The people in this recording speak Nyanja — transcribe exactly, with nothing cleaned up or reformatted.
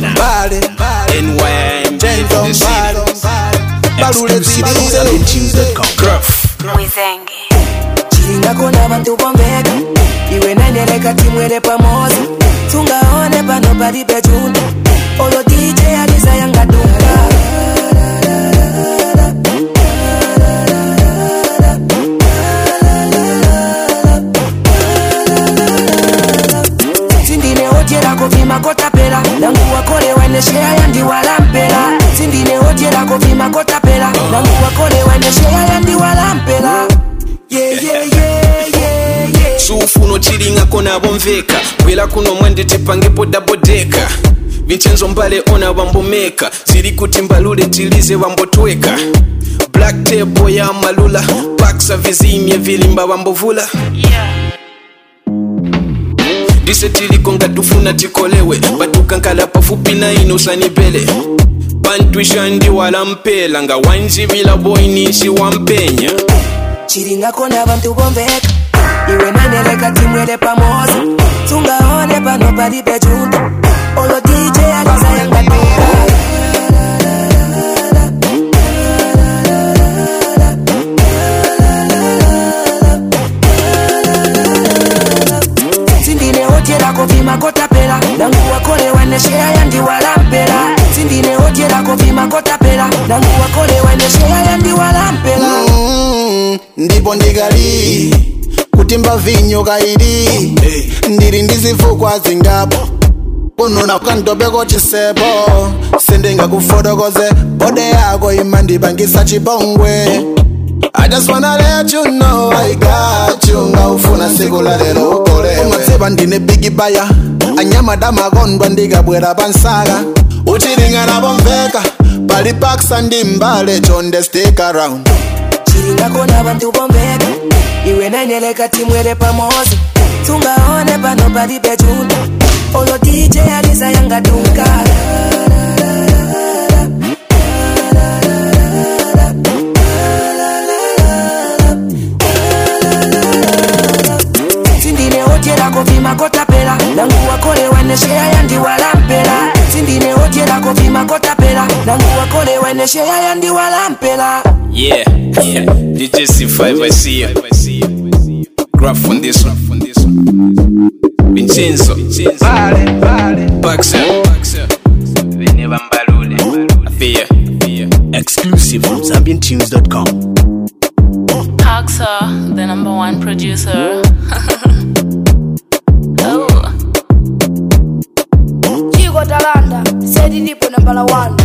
Bale, N Y M James on Bale, Exclusive Zambian Tunes dot com. Gruff Mwizenge Chiringa kona bantu bombeka Iwe naneleka timwele pamoja Tungaone pano pali pejunda Olo D J aliza yanga dunga Sindine ojera kovima kotapela Nangu wakole wene shea yandi walampela Sindine ojera kovima kotapela Nangu wakole wene shea yandi walampela Yeah, yeah, yeah, yeah, yeah. Sufuno chiringa kona bomveka Wela kuno mwende tepangepo dabodeka Vincenzo Mbale ona wambomeka Ziri kuti mbalule tilize wambotweka Black table ya malula Paksa vizimye vilimba wambovula Yeah Dise tilikonga tufuna tikolewe Batuka nkala pafupi na ino sanibele Bantuishandi walampela Nga wanjibila boy nishi wampenya Chiringa kona bantu bombeka Iwe naneleka timwele pamoja Tungaone pano pali pejunda Olo D J aliza yanga dunga Sindine ojera kovima kotapela Nangu wakole wene shea yandi walampela Sindine ojera kovima kotapela Nangu wakole wene shea yandi walampela Mm, ndipo ndigali kutimba vinyo kairi ndiri ndizivukwa zingapo kunona kukandobeko chisepo sendinga kufotokoze bode yako imandibangisa chipongwe I just wanna let you know I got you ngaufuna siku la lero ukolewe umatsiba ndine bigi baya anyama damakondwa ndikabwera pansaka uchiringa nabomveka pali paksa ndi Mbale chonde stick around Chiringa kona bantu bombeka Iwe naneleka timwele pamoja Tungaone pano pali pejunda Olo D J aliza yanga dunga Sindine ojera kovima kotapela Nangu wakole wene shea yandi walampela Sindine ojera kovima kotapela Nangu wakole wene shea yandi walampela Yeah, yeah. D J C five, I see ya. Gruff on this one. Vincenzo, Bale, Bale Paksa, Veneva Mbalule, Afia, Exclusive from Zambian Tunes dot com. Paksa, the number one producer. Oh Chico Talanda, said it number one.